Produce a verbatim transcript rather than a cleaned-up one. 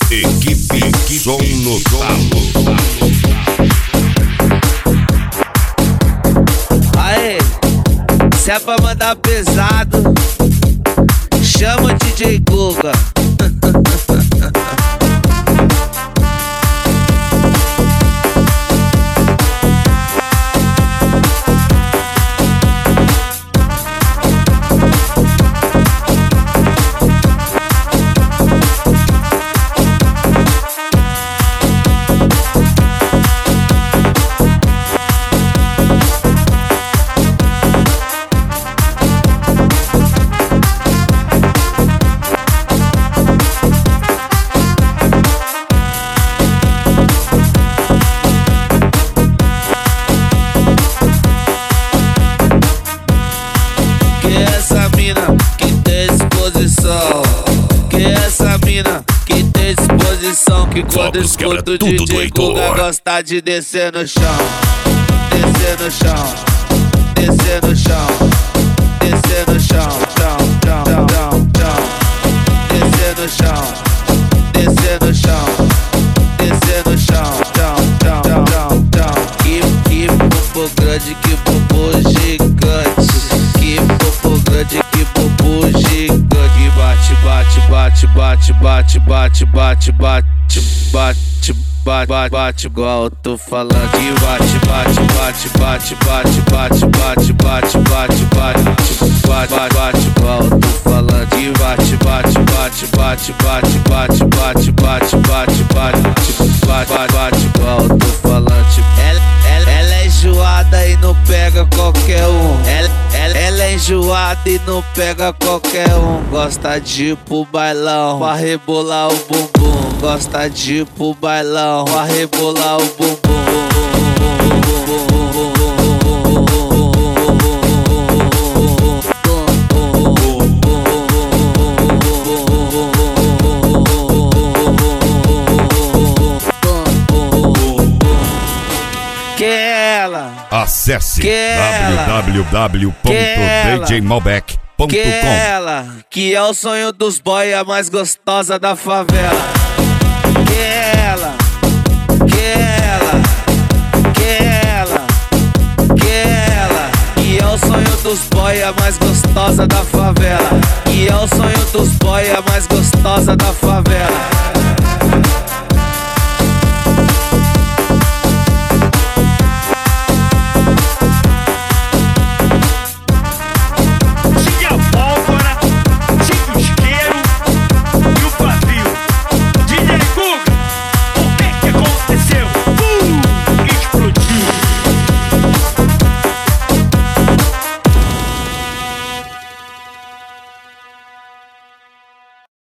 Equipe, Equipe Som no Talo. Aê, se é pra mandar pesado, chama o D J Guga. Que essa mina que tem disposição, que quando escuta o D J Guga gosta de descer no chão, descer no chão, descer no chão, descer no chão, chão, chão, chão, chão, descer no chão, descer no chão, descer no chão, chão, chão, chão, chão. Que, que popo grande, que popo gigante, que popo grande, que popo gigante. Bate, bate, bate, bate, bate, bate, bate, bate, bate, bate, bate, bate, igual eu tô falando. Que bate, bate, bate, bate, bate, bate, bate, bate, bate, bate, bate, bate, igual eu tô falando. Que bate, bate, bate, bate, bate, bate, bate, bate, bate, bate, bate, bate, igual eu tô falando. Ela, ela, ela é enjoada e não pega qualquer um. Ela, ela, ela é enjoada e não pega qualquer um. Gosta de ir pro bailão pra rebolar o bumbum. Gosta de ir pro bailão pra rebolar o bumbum. Que ela, acesse que ela, w w w ponto d j malbec ponto com. Que ela, que é o sonho dos boy, a mais gostosa da favela. Que ela, que ela, que ela, que ela, que é o sonho dos boy, a mais gostosa da favela. Que é o sonho dos boy, a mais gostosa da favela.